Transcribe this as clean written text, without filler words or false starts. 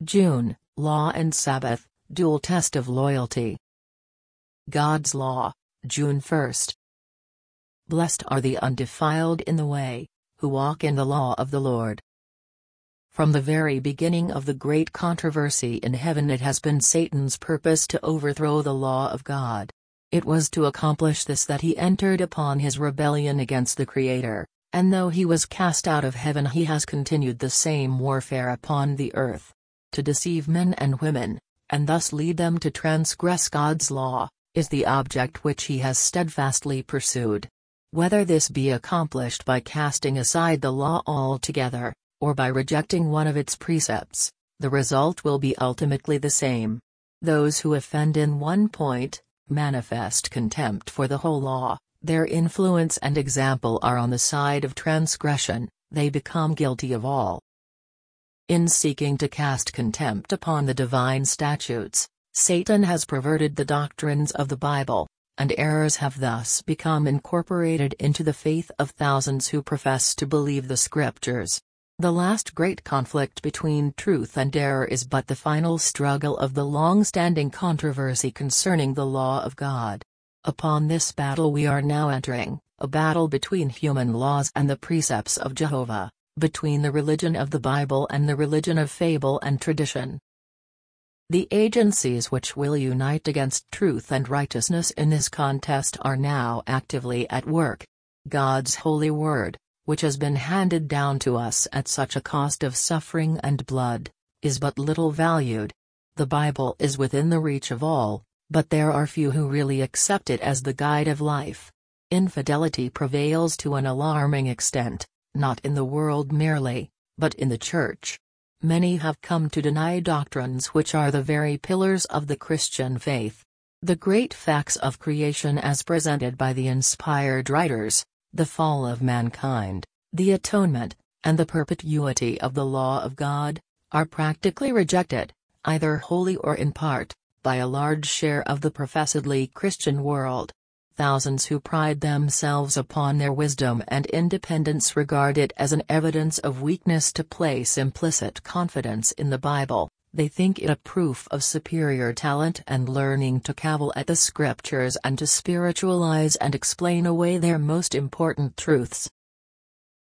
June, Law and Sabbath, Dual Test of Loyalty. God's Law, June 1st. Blessed are the undefiled in the way, who walk in the law of the Lord. From the very beginning of the great controversy in heaven, it has been Satan's purpose to overthrow the law of God. It was to accomplish this that he entered upon his rebellion against the Creator, and though he was cast out of heaven, he has continued the same warfare upon the earth. To deceive men and women, and thus lead them to transgress God's law, is the object which he has steadfastly pursued. Whether this be accomplished by casting aside the law altogether, or by rejecting one of its precepts, the result will be ultimately the same. Those who offend in one point, manifest contempt for the whole law, their influence and example are on the side of transgression, they become guilty of all. In seeking to cast contempt upon the divine statutes, Satan has perverted the doctrines of the Bible, and errors have thus become incorporated into the faith of thousands who profess to believe the Scriptures. The last great conflict between truth and error is but the final struggle of the long-standing controversy concerning the law of God. Upon this battle we are now entering, a battle between human laws and the precepts of Jehovah, between the religion of the Bible and the religion of fable and tradition. The agencies which will unite against truth and righteousness in this contest are now actively at work. God's holy word, which has been handed down to us at such a cost of suffering and blood, is but little valued. The Bible is within the reach of all, but there are few who really accept it as the guide of life. Infidelity prevails to an alarming extent, not in the world merely, but in the Church. Many have come to deny doctrines which are the very pillars of the Christian faith. The great facts of creation as presented by the inspired writers, the fall of mankind, the atonement, and the perpetuity of the law of God, are practically rejected, either wholly or in part, by a large share of the professedly Christian world. Thousands who pride themselves upon their wisdom and independence regard it as an evidence of weakness to place implicit confidence in the Bible. They think it a proof of superior talent and learning to cavil at the Scriptures and to spiritualize and explain away their most important truths.